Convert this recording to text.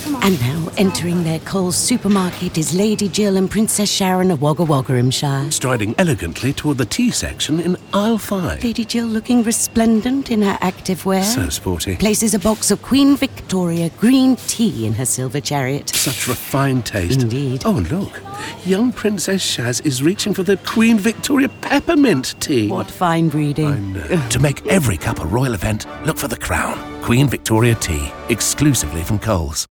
And now, entering their Coles supermarket is Lady Jill and Princess Sharon of Wagga Waggahamshire. Striding elegantly toward the tea section in aisle 5. Lady Jill, looking resplendent in her active wear, So sporty. places a box of Queen Victoria green tea in her silver chariot. Such refined taste. Indeed. Oh, look. Young Princess Shaz is reaching for the Queen Victoria peppermint tea. What fine breeding. I know. To make every cup a royal event, look for the Crown. Queen Victoria tea, exclusively from Coles.